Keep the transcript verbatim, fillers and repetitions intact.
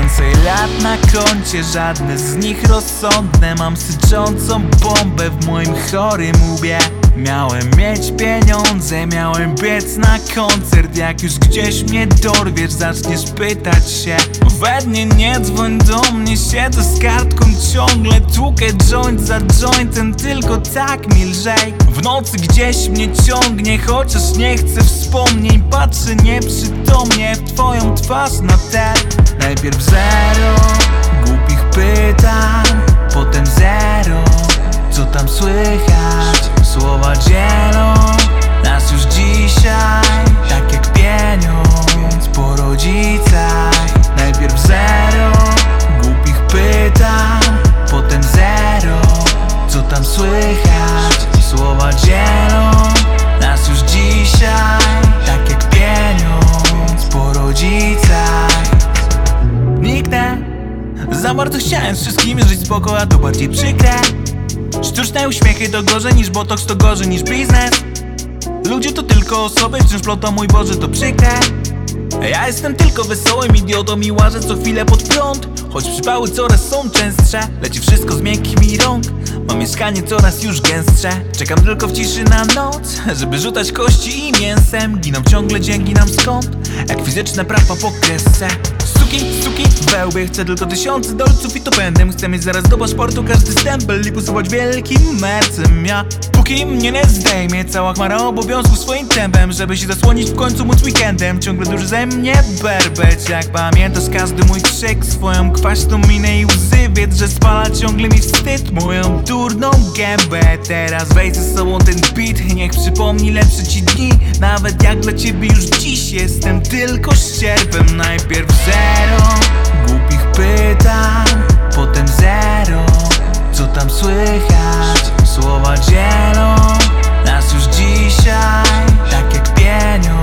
Więcej lat na koncie, żadne z nich rozsądne. Mam syczącą bombę w moim chorym łbie. Miałem mieć pieniądze, miałem biec na koncert. Jak już gdzieś mnie dorwiesz, zaczniesz pytać się. We dnie nie dzwoń do mnie, siedzę z kartką ciągle. Tłukę joint za jointem, tylko tak mi lżej. W nocy gdzieś mnie ciągnie, chociaż nie chcę wspomnień. Patrzę nieprzytomnie w twoją twarz na tel. Najpierw zero głupich pytań, potem zero. Co tam słychać? Słowa dzielą nas już dzisiaj, tak jak pieniądz po rodzicach. Najpierw zero głupich pytań, potem zero. Co tam słychać? Słowa dzielą nas już dzisiaj, tak jak pieniądz po rodzicach. Niknę, za bardzo chciałem z wszystkimi żyć spoko, a to bardziej przykre. Sztuczne uśmiechy to gorzej niż botox, to gorzej niż biznes. Ludzie to tylko osoby, wciąż plotą, mój Boże, to przykre. Ja jestem tylko wesołym idiotą i łażę co chwilę pod prąd. Choć przypały coraz są częstsze, leci wszystko z miękkich mi rąk. Mam mieszkanie coraz już gęstsze, czekam tylko w ciszy na noc, żeby rzucać kości i mięsem. Giną ciągle dzięki nam skąd, jak fizyczne prawa po kresce. Suki, suki, we łbie, chcę tylko tysiące dolców i to pędem. Chcę mieć zaraz do paszportu każdy stempel i pusować wielkim mercem. Ja, póki mnie nie zdejmie cała chmara obowiązków swoim tempem, żeby się zasłonić w końcu móc weekendem. Ciągle duży ze mnie berbeć, jak pamiętasz każdy mój krzyk, swoją kwaśną minę i łzy. Wiedz, że spala ciągle mi wstyd moją durną gębę. Teraz wejdź ze sobą ten beat, niech przypomni lepsze ci dni. Nawet jak dla ciebie już dziś jestem tylko ścierpem. Najpierw zero głupich pytań, potem zero. Co tam słychać? Słowa dzielą nas już dzisiaj, tak jak pieniądz